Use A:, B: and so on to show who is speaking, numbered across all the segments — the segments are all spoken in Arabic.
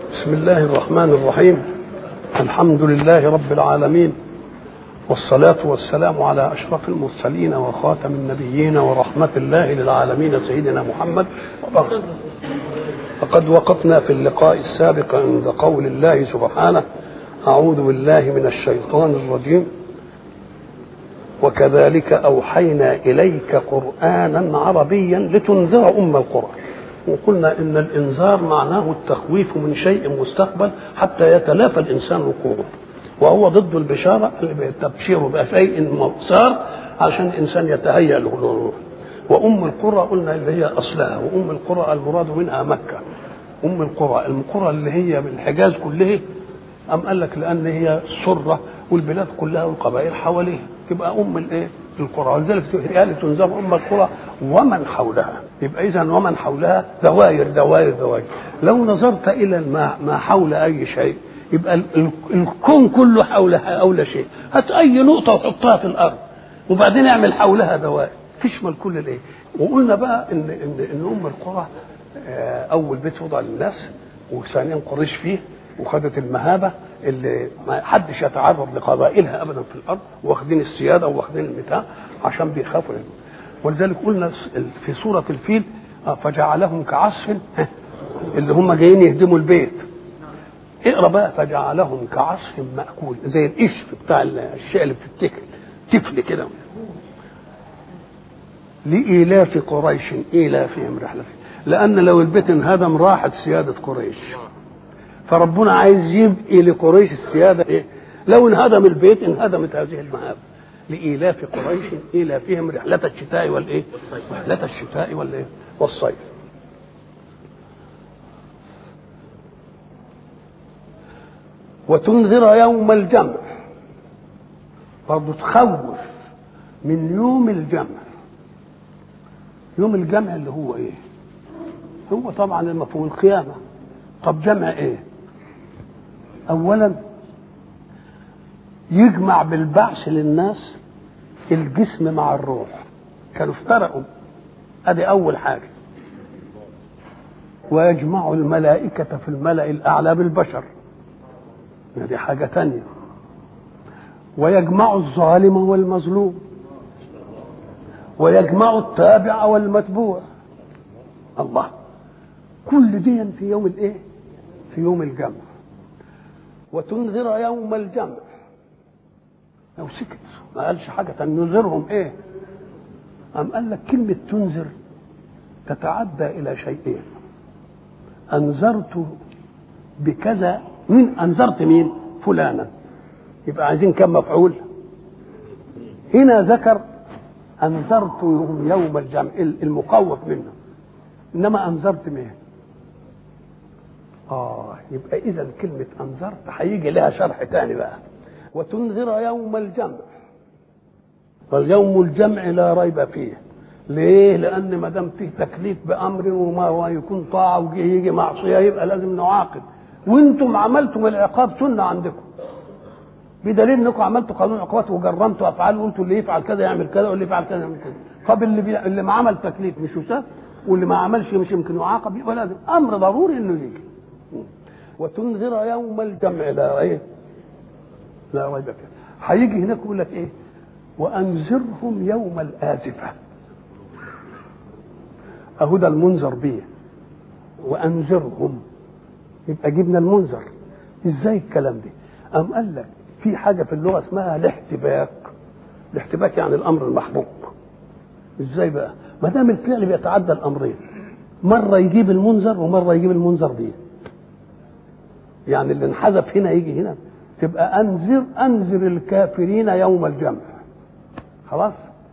A: بسم الله الرحمن الرحيم. الحمد لله رب العالمين، والصلاة والسلام على أشرف المرسلين وخاتم النبيين ورحمة الله للعالمين سيدنا محمد. فقد وقفنا في اللقاء السابق عند قول الله سبحانه: أعوذ بالله من الشيطان الرجيم، وكذلك أوحينا إليك قرآنا عربيا لتنذر أم القرى. وقلنا إن الإنذار معناه التخويف من شيء مستقبل حتى يتلافى الإنسان وقوعه، وهو ضد البشارة التبشير بشيء صار عشان الإنسان يتهيأ له. وأم القرى قلنا اللي هي أصلها، وأم القرى المراد منها مكة. أم القرى اللي هي بالحجاز كله، أم قال لك لأن هي سرة والبلاد كلها والقبائل حواليها تبقى أم الإيه؟ القرى. ولذلك قال تنذر أم القرى ومن حولها. يبقى إذن ومن حولها دوائر دوائر دوائر. لو نظرت إلى ما حول أي شيء يبقى الكون كله حولها أول شيء. هات أي نقطة وحطها في الأرض وبعدين اعمل حولها دوائر تشمل كل الإيه. وقلنا بقى إن أم القرى أول بيت وضع للناس، وثانيا قريش فيه وخدت المهابة اللي ما حدش يتعرض لقبائلها أبدا في الأرض، واخدين السيادة واخدين المتاع عشان بيخافوا منه. ولذلك قلنا في سورة الفيل: فجعلهم كعصف، اللي هم جايين يهدموا البيت. اقرا بقى: فجعلهم كعصف مأكول، زي القشف بتاع الشيء اللي بتتكل تفل كده. لإيلاف قريش إيلافهم رحلة، لأن لو البيت انهدم راحت سيادة قريش، فربنا عايز يبقي لقريش السيادة إيه؟ لو انهدم البيت انهدمت هذه المهاب. لإيلاف قريش إيلافهم رحلة الشتاء والإيه؟ رحلة الشتاء والإيه؟ والصيف. وتنذر يوم الجمع، برضه تخوف من يوم الجمع. يوم الجمع اللي هو ايه؟ هو طبعا المفهوم القيامة. طب جمع ايه؟ اولا يجمع بالبعث للناس الجسم مع الروح، كانوا افترقوا، ادي اول حاجة. ويجمع الملائكة في الملأ الاعلى بالبشر، دي حاجة تانية. ويجمع الظالم والمظلوم، ويجمع التابع والمتبوع. الله، كل دي في يوم الايه؟ في يوم الجمع. وتنذر يوم الجمع، لو سكت ما قالش حاجة تنذرهم ايه؟ أم قال لك كلمة تنذر تتعدى إلى شيئين. أنذرت بكذا، من أنذرت مين؟ فلانا، يبقى عايزين كم مفعول؟ هنا ذكر أنذرت يوم الجمع المقوف منه، إنما أنذرت مين؟ يبقى إذا كلمة أنذرت هيجي لها شرح تاني بقى. وتنذر يوم الجمع، واليوم الجمع لا ريب فيه. ليه؟ لأن ما دام فيه تكليف بأمر وما يكون طاعة ويجي معصية يبقى لازم نعاقب. وانتم عملتم العقاب سنة عندكم، بدليل انكم عملتوا قانون عقوبات وجرمتوا افعال وقلتوا اللي يفعل كذا يعمل كذا واللي يفعل كذا يعمل كذا. طب اللي ما عمل تكليف مش يساب، واللي ما عملش مش يمكن يعاقب، يبقى لازم امر ضروري انه يجي. وتنذر يوم الجمع لا ايه؟ لا ريب فيه. هيجي هناك يقول لك ايه؟ وانذرهم يوم الآزفة. اهو ده المنذر به. وانذرهم يبقى جبنا المنذر. ازاي الكلام ده؟ قام قال لك في حاجة في اللغة اسمها الاحتباك. الاحتباك يعني الأمر المحبوب. ازاي بقى؟ ما دام الفعل بيتعدى الأمرين، مرة يجيب المنذر ومرة يجيب المنذر به. يعني اللي انحذف هنا يجي هنا، تبقى أنذر الكافرين يوم الجمع. خلاص؟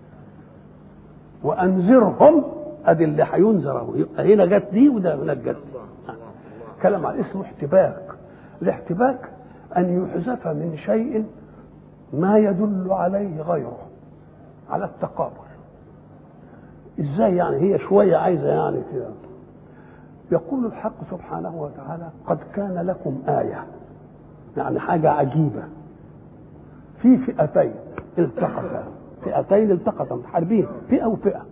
A: وأنذرهم أدي اللي هينذر، يبقى هنا جت دي وده هنا جت. كلام على اسمه احتباك. الاحتباك أن يحذف من شيء ما يدل عليه غيره على التقابل. ازاي يعني؟ هي شوية عايزة يعني كده. يقول الحق سبحانه وتعالى: قد كان لكم آية، يعني حاجة عجيبة في فئتين التقتا. فئتين التقتا محاربين، فئة وفئة.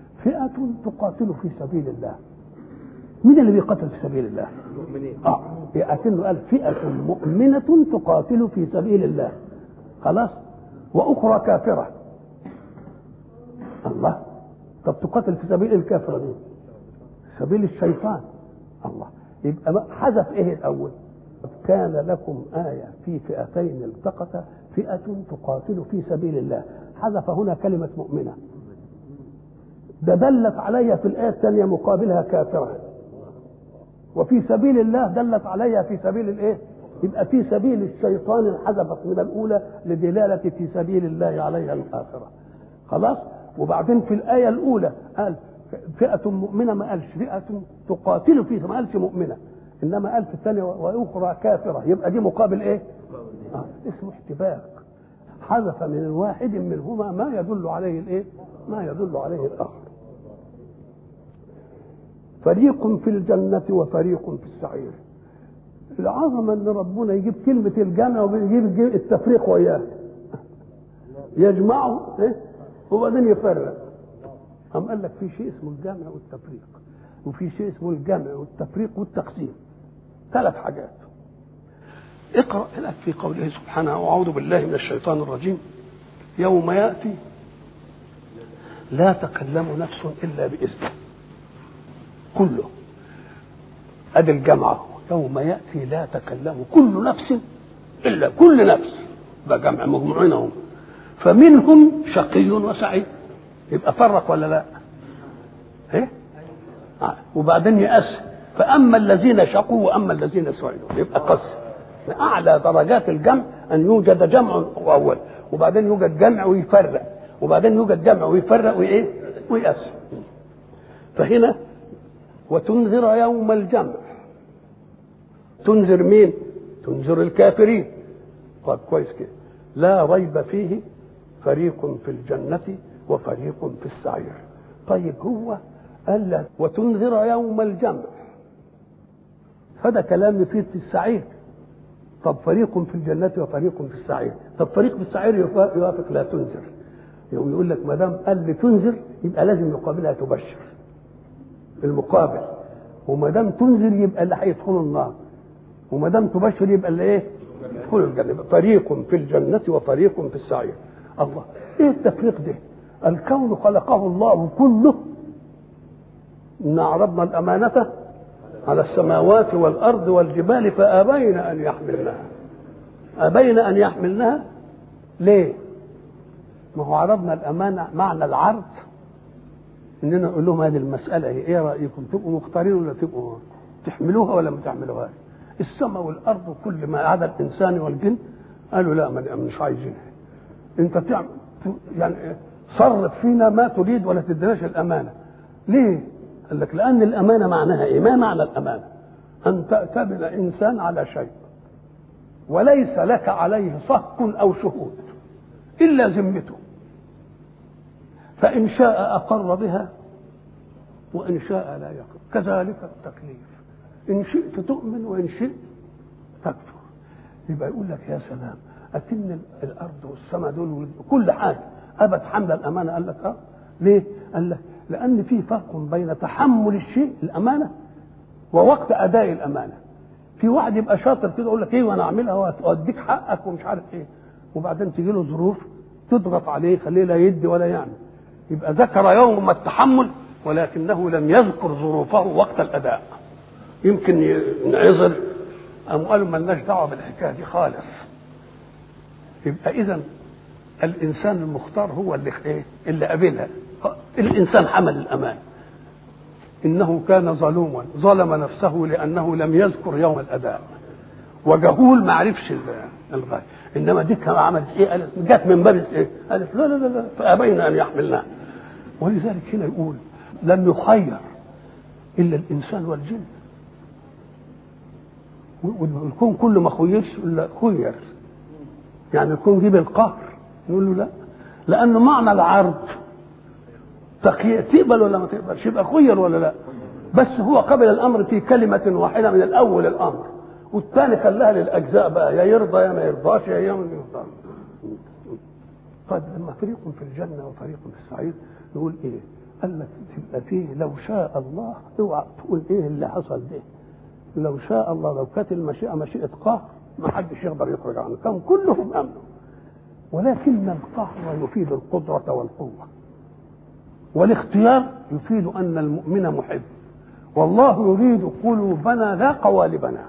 A: فئة تقاتل في سبيل الله. مين اللي بيقاتل في سبيل الله؟ المؤمنين. أكنه قال فئة مؤمنة تقاتل في سبيل الله، خلاص، وأخرى كافرة. الله، طب تقاتل في سبيل الكافرة دي؟ سبيل الشيطان. الله، يبقى حذف ايه الاول؟ كان لكم آية في فئتين التقتا فئة تقاتل في سبيل الله، حذف هنا كلمة مؤمنة، ده دلت علي في الآية الثانية مقابلها كافرة، وفي سبيل الله دلت علي في سبيل الايه؟ يبقى في سبيل الشيطان انحذفت من الأولى لدلالة في سبيل الله عليها الآخرة، خلاص. وبعدين في الآية الأولى قال فئة مؤمنة، ما قالش فئة تقاتل في، ما قالش مؤمنة، إنما قال في الثانية وأخرى كافرة، يبقى دي مقابل إيه؟ اسمه احتباك، حذف من الواحد منهما ما يدل عليه الإيه؟ ما يدل عليه الآخر. فريق في الجنة وفريق في السعير. العظمة ان ربنا يجيب كلمة الجمع ويجيب التفريق وياه، يجمعه إيه؟ وبعدين يفرق. أم قال لك في شيء اسمه الجمع والتفريق، وفي شيء اسمه الجمع والتفريق والتقسيم، 3 حاجات. اقرأ لك في قوله سبحانه وأعوذ بالله من الشيطان الرجيم: يوم يأتي لا تكلم نفس إلا بإذنه، كله أدي الجمع. يوم يأتي لا تكلم كل نفس إلا كل نفس، بجمع مجموعينهم، فمنهم شقي وسعيد، يبقى فرق ولا لا؟ ايه؟ وبعدين يقسم، فأما الذين شقوا وأما الذين سعدوا، يبقى قسم. أعلى درجات الجمع أن يوجد جمع أول، وبعدين يوجد جمع ويفرق، وبعدين يوجد جمع ويفرق وإيه؟ ويقسم. فهنا وتنذر يوم الجمع، تنذر مين؟ تنذر الكافرين. طيب كويس كده، لا ريب فيه فريق في الجنة وفريق في السعير. طيب هو قال لك وتنذر يوم الجمع، هذا كلام يفيد في السعير. طب فريق في الجنة وفريق في السعير، طب فريق في السعير يوافق لا تنذر، يوم يقول لك ما دام قال لي تنذر يبقى لازم يقابلها تبشر المقابل، وما دام تنذر يبقى اللي هيدخلوا النار، وما دام تبشر يبقى اللي ايه؟ يدخلوا الجنة. فريق في الجنة وفريق في السعير. الله، ايه التفريق ده؟ الكون خلقه الله كله، إن عرضنا الأمانة على السماوات والأرض والجبال فأبين أن يحملنها. أبين أن يحملنها ليه؟ ما هو عرضنا الأمانة معنى العرض إننا نقول لهم هذه المسألة إيه رأيكم؟ تبقوا مختارين ولا تبقوا تحملوها ولا ما تحملوهاش؟ السماء والأرض وكل ما عدا الإنسان والجن قالوا لا مش عايزينها، أنت تعمل يعني صرف فينا ما تريد ولا تدناش الأمانة. ليه؟ قال لك لأن الأمانة معناها إيه؟ ما معنى الأمانة؟ أن تأتمن إنسان على شيء وليس لك عليه صك أو شهود إلا ذمته، فإن شاء أقر بها وإن شاء لا يقر. كذلك التكليف، إن شئت تؤمن وإن شئت تكفر. يبقى يقول لك يا سلام، أتم الأرض والسماء دول كل حاجة أبت حمل الأمانة. قال لك ليه؟ قال لك لأن في فرق بين تحمل الشيء الأمانة ووقت أداء الأمانة. في واحد يبقى شاطر كده يقول لك إيه وأنا أعملها وأديك حقك ومش عارف إيه، وبعدين تجي له ظروف تضغط عليه خليه لا يدي ولا يعمل. يبقى ذكر يوم التحمل ولكنه لم يذكر ظروفه وقت الأداء. يمكن ينعذر أم قالوا ما لناش دعوة بالحكاية دي خالص. يبقى إذن الإنسان المختار هو اللي إيه؟ اللي قابلها. الإنسان حمل الأمان، إنه كان ظلوما ظلم نفسه لأنه لم يذكر يوم الأداء، وجهول ما عرفش الغاية. إنما دي كان عملت إيه؟ قالت جت من باب إيه؟ قالت لا لا لا فأبين أن يحملناه. ولذلك هنا يقول لم يخير إلا الإنسان والجن، والكون كله ما خيرش إلا خير، يعني الكون جيب القهر نقول له لا، لأنه معنى العرض تقبل ولا ما تقبلش، يبقى خير ولا لا؟ بس هو قبل الأمر في كلمة واحدة من الأول الأمر، والثاني خلاها للأجزاء بقى، يا يرضى يا ما يرضاش يا ما يرضى. طيب لما فريق في الجنة وفريق في السعير نقول إيه؟ قال لك تبقى فيه لو شاء الله. اوعى تقول إيه اللي حصل ده، لو شاء الله لو كانت المشيئة مشيئة قهر ما حدش يقدر يخرج عنه، كان كلهم امنوا. ولكن القهر يفيد القدرة والقوة، والاختيار يفيد ان المؤمن محب. والله يريد قلوبنا لا قوالبنا.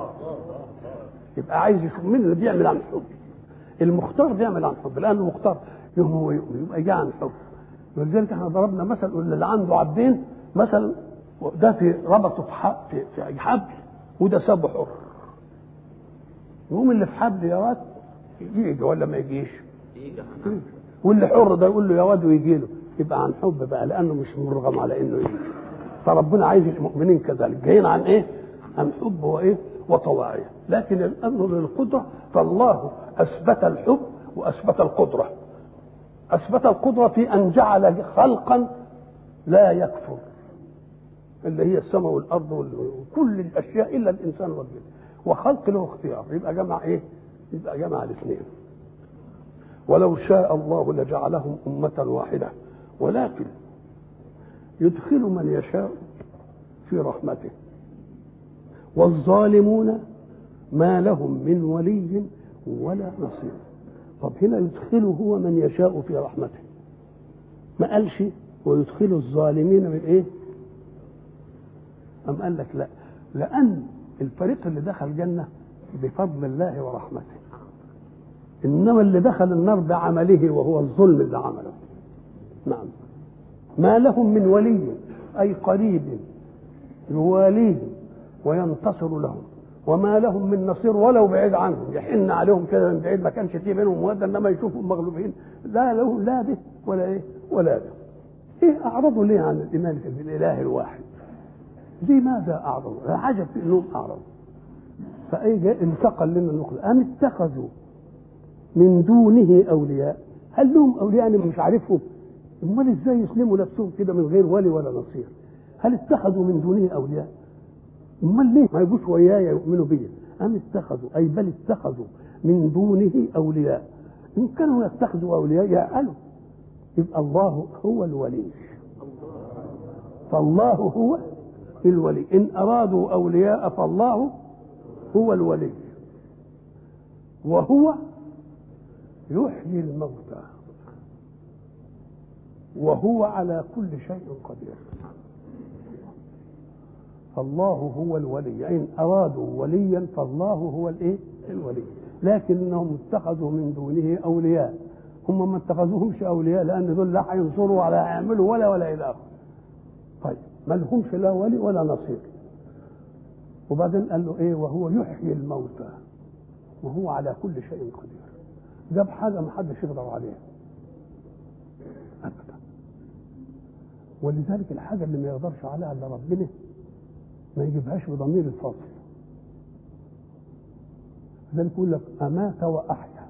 A: يبقى عايز يشوف مين اللي بيعمل عن حب. المختار بيعمل عن حب، لانه مختار هو يؤمن يبقى جاء عن حب. ولذلك احنا ضربنا مثل اللي عنده عبدين مثلا، ده في ربطه في حبل وده سابه حر، يقوم اللي في حبل يا واد يجي ولا ما يجيش؟ واللي حر ده يقول له يا واد ويجي له. يبقى عن حب بقى، لانه مش مرغم على انه يجي. فربنا عايز المؤمنين كذلك جايين عن ايه؟ عن حب وايه؟ وطواعية. لكن الامر للقدرة، فالله اثبت الحب واثبت القدرة. اثبت القدرة في ان جعل خلقا لا يكفر، اللي هي السماء والارض وكل الاشياء الا الانسان والجن، وخلق له اختيار. يبقى جمع ايه؟ يبقى جمع الاثنين. ولو شاء الله لجعلهم امة واحدة ولكن يدخل من يشاء في رحمته والظالمون ما لهم من ولي ولا نصير. طب هنا يدخله هو من يشاء في رحمته، ما قالش ويدخل الظالمين من ايه؟ أم قال لك لا، لأن الفريق اللي دخل الجنة بفضل الله ورحمته، إنما اللي دخل النار بعمله وهو الظلم اللي عمله. نعم. ما لهم من ولي أي قريب يواليهم وينتصر لهم، وما لهم من نصير ولو بعيد عنهم يحن عليهم كده من بعيد، ما كانش فيه بينهم مودة، انما يشوفوا مغلوبين. لا لهم لا ده ولا ايه ولا ده. ايه اعرضوا ليه عن الايمان في الاله الواحد؟ لماذا اعرضوا؟ عجب في انهم اعرضوا. فاي جاء انتقل لنا النقل ام اتخذوا من دونه اولياء. هل لهم اولياء انا مش عارفهم؟ امال ازاي يسلموا نفسهم كده من غير ولي ولا نصير؟ هل اتخذوا من دونه اولياء؟ امال ليه ما يجوش ويايا يؤمنوا بي؟ ام اتخذوا اي بل اتخذوا من دونه اولياء. ان كانوا يتخذوا اولياء يعقلوا، يبقى الله هو الولي. فالله هو الولي، ان ارادوا اولياء فالله هو الولي، وهو يحيي الموتى وهو على كل شيء قدير. فالله هو الولي، إن أرادوا وليا فالله هو الإيه؟ الولي. لكنهم اتخذوا من دونه أولياء، هم ما اتخذوهمش أولياء لأن دول لا هينصروا ولا هيعملوا ولا إلى آخره. طيب ما لهمش لا ولي ولا نصير. وبعدين قال له إيه؟ وهو يحيي الموتى وهو على كل شيء قدير. جاب حاجة ما حدش يقدر عليها أبدا. ولذلك الحاجة اللي ما يقدرش عليها إلا ربنا ما يجيبهاش بضمير الفصل. لذلك يقول لك أمات وأحيا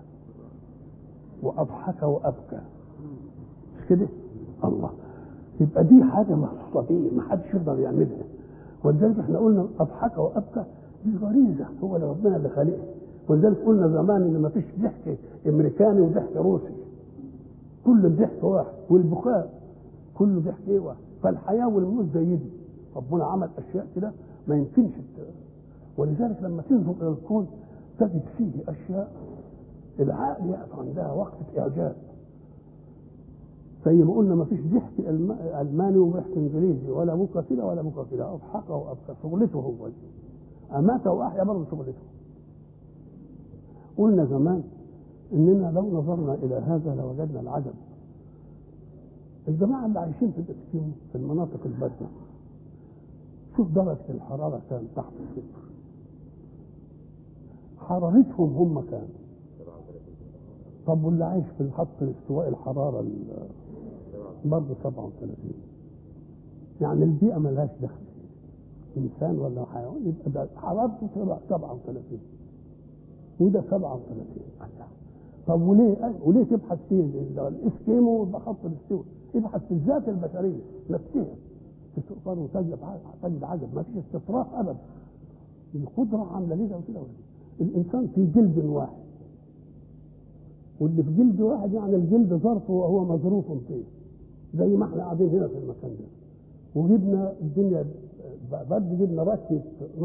A: وأضحك وأبكى، مش كده؟ الله. يبقى دي حاجة مخصوصة بيه ما حدش يقدر يعملها. ولذلك احنا قلنا أضحك وأبكى دي غريزة هو اللي ربنا اللي خالقها. ولذلك قلنا زمان إن ما فيش ضحك أمريكاني وضحك روسي، كل الضحك واحد، والبكاء كله ضحك واحد. فالحياة والموت زي دي، ربنا عمل أشياء كده ما يمكنش. ولذلك لما تنظر إلى الكون تجد فيه أشياء العقل يقف عندها وقفة إعجاب. زي ما قلنا ما فيش ضحك ألماني وضحك إنجليزي، ولا بكى كده ولا بكى كده، أضحك وأبكى، شغلته هو. أمات وأحيا برضه شغلته. قلنا زمان إننا لو نظرنا إلى هذا لوجدنا العجب. الجماعة اللي عايشين في الإسكيمو في المناطق الباردة، شوف درجة الحرارة كان تحت الصفر، حرارتهم هم كان. طب واللي عايش في الخط الاستواء الحرارة برضه 37. يعني البيئة ملهاش دخل، إنسان ولا حيوان، يبقى حرارته 37 وده 37. طب وليه تبحث فيه الإسكيمو بخط الاستواء؟ ابحث في الذات البشرية نفسها تقدر تجد عجب. ما فيش استطراف ابدا، القدره عامله ليه وكده. الانسان في جلد واحد، واللي في جلد واحد يعني الجلد ظرف وهو مظروف فيه، زي ما احنا قاعدين هنا في المكان ده. وجبنا الدنيا برد، جبنا رشه نار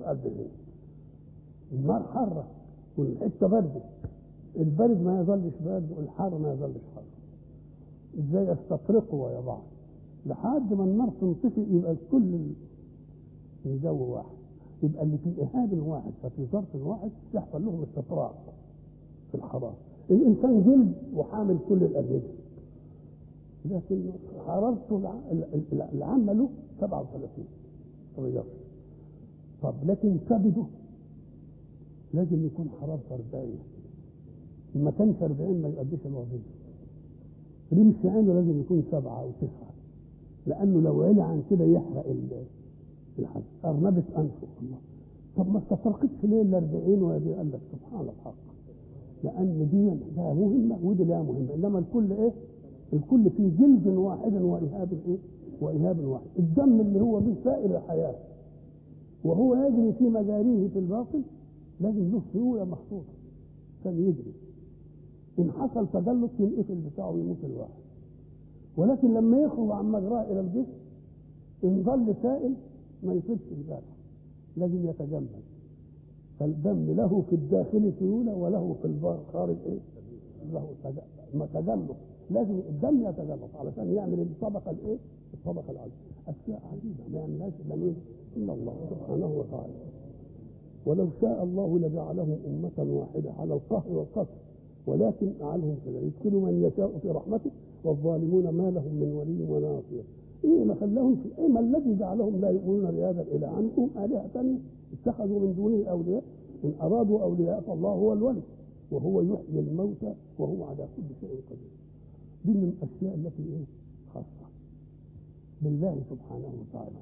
A: قد ايه. النار حاره والحته برد، البرد ما يظلش برد والحار ما يظلش حار. ازاي يستطرقوا ويا بعض لحد ما النار تنطفئ، يبقى الكل الجو واحد، يبقى اللي في إهاب واحد ففي ظرف واحد يحصل لهم استطراق في الحرارة. الإنسان جلد وحامل كل الأجهزة، لكن حرارته العامة له 37 رياض. طب لكن كبده لازم يكون حرارته 40، ما كانش 40 ما يؤديش الوظيفة. رمش عينه لازم يكون 7 أو 9، لأنه لو علي عن كده يحرق الحاجة. أرنبة أنفه الله. طب ما استفرقتش ليه ال40 وهذه؟ قال لك سبحان الحق، لأن دي لا مهمة ودي لا مهمة، إنما الكل إيه؟ الكل في جلد واحد وإهاب إيه؟ وإهاب واحد. الدم اللي هو به سائل الحياة وهو يجري في مجاريه في الباطن لازم له سيولة مخصوصة عشان يجري. إن حصل تجلط ينقفل بتاعه ويموت الواحد. ولكن لما يخرج عن مجراه إلى الجسم إن ظل سائل ما يصيبش الجرح، لازم يتجمد. فالدم له في الداخل سيولة وله في الخارج إيه؟ له تجلط. لازم الدم يتجلط علشان يعمل الطبقة الإيه؟ الطبقة العليا. أشياء عجيبة ما يعملهاش إلا مين؟ إلا الله سبحانه وتعالى. ولو شاء الله لجعلهم أمة واحدة على القهر والقتل، ولكن جعلهم كذا يدخل من يشاء في رحمته والظالمون ما لهم من ولي ولا نصير. إيه ما خلاهم في إيه؟ ما الذي جعلهم لا يؤمنون بهذا الإله؟ عنهم آلهة ثانية اتخذوا من دونه أولياء. إن أرادوا أولياء فالله هو الولي وهو يحيي الموتى وهو على كل شيء قدير. دي من الأشياء التي إيه؟ خاصة بالله سبحانه وتعالى.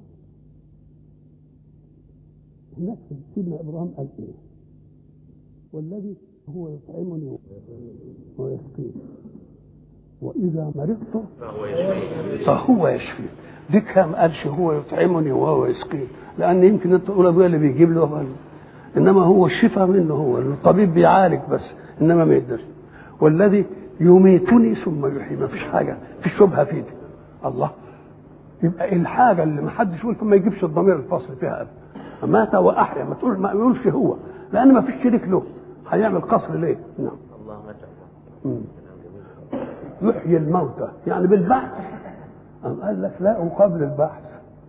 A: هناك سيدنا إبراهيم قال إيه؟ والذي هو يطعمني ويسقيني وإذا مرضت فهو يشفي. دي كام قالش هو يطعمني وهو يسقيني، لأن يمكن أنت تقول أبويا اللي بيجيب له، إنما هو الشفاء منه، هو الطبيب بيعالج بس إنما ما يقدرش. والذي يميتني ثم يحيي، ما فيش حاجة في شبهة في دي. الله، يبقى الحاجة اللي ما حدش يقول فما يجيبش الضمير الفصل فيها أبدا. مات وأحيا ما تقول ما يقولش هو، لأن ما فيش شريك له، هيعمل قصر ليه؟ نعم.
B: الله ما شاء الله.
A: يحيي الموتى يعني بالبحث. قال لك لا، قبل البحث،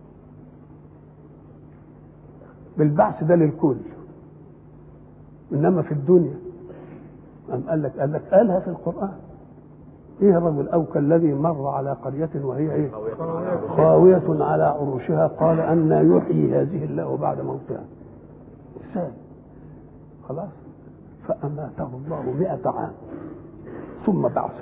A: بالبحث ده للكل، انما في الدنيا قال لك قالها في القرآن. ايه الرجل او كالذي مر على قرية وهي ايه؟ خاوية على عروشها قال أن يحيي هذه الله بعد موتها. ازاي؟ خلاص فأماته الله 100 عام ثم بعثه.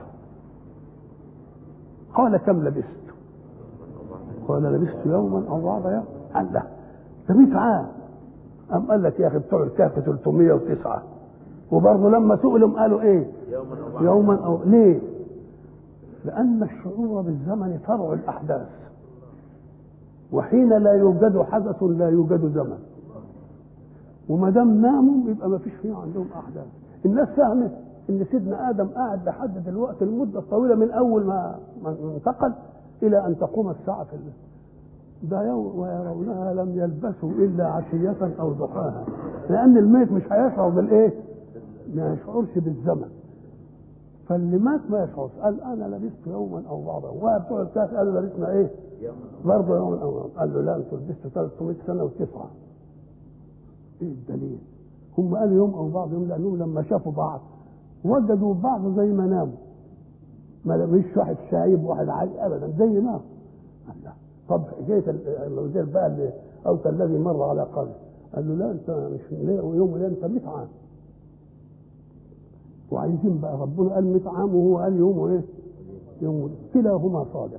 A: قال كم لبثت؟ قال لبثت يوما أو بعض يوم. قال له ده 100 عام. قال لك يا أخي بتوع الكهف 309 وبرضه لما سئلهم قالوا إيه؟ يوما أو ليه؟ لأن الشعور بالزمن فرع الأحداث، وحين لا يوجد حدث لا يوجد زمن، وما دام ناموا يبقى ما فيش فيه عندهم أحداث. الناس فهمت إن سيدنا آدم قاعد لحد دلوقتي المدة الطويلة من أول ما انتقل إلى أن تقوم الساعة في الليل. ده يوم ويرونها لم يلبثوا إلا عشية أو ضحاها، لأن الميت مش هيشعر بالإيه؟ ما يشعرش بالزمن. فاللي مات ما يشعرش. قال أنا لبثت يوما أو بعض يوم. وبتوع الكهف قالوا لبثنا إيه؟ برضه يوما أو بعض. قال له لا أنتوا لبثتوا 300 سنة وتسعة. إيه الدليل؟ هم قالوا يوم أو بعض يوم لأنهم لما شافوا بعض وجدوا بعض زي ما ناموا، ما مش واحد شايب وواحد عالي أبدا زي ما الله. طب حكاية الوزير بقى اللي أو الذي مر على قرية قال له لا أنت مش يوم ولا أنت 100 عام. وعايزين بقى ربنا قال 100 عام وهو قال يوم وايه؟ يوم. كلاهما صادق.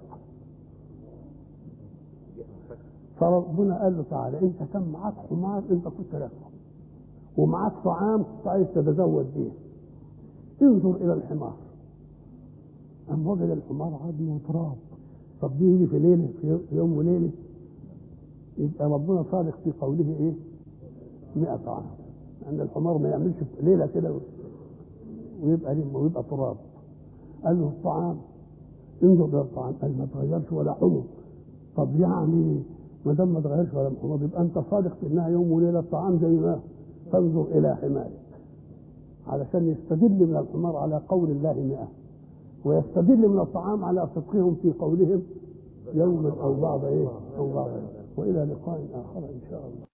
A: فربنا قال له تعالى انت كان معاك حمار انت كنت راكبه ومعاك طعام كنت عايز تتزود بيه، انظر الى الحمار. ام وجد الحمار عظم وتراب. طب دي يجي في ليله في يوم وليله؟ يبقى ربنا صادق في قوله ايه؟ 100 عام، لان الحمار ما يعملش في ليله كده ويبقى تراب. قال له الطعام انظر الى الطعام قال ما تغيرش ولا حمر. طب يعني ما دام ما اتغيرش ولا محمود يبقى انت صادق في انها يوم وليله الطعام زي ما تنظر الى حمارك علشان يستدل من الحمار على قول الله 100 ويستدل من الطعام على صدقهم في قولهم يوم او بعض ايه او بعض. والى لقاء اخر ان شاء الله.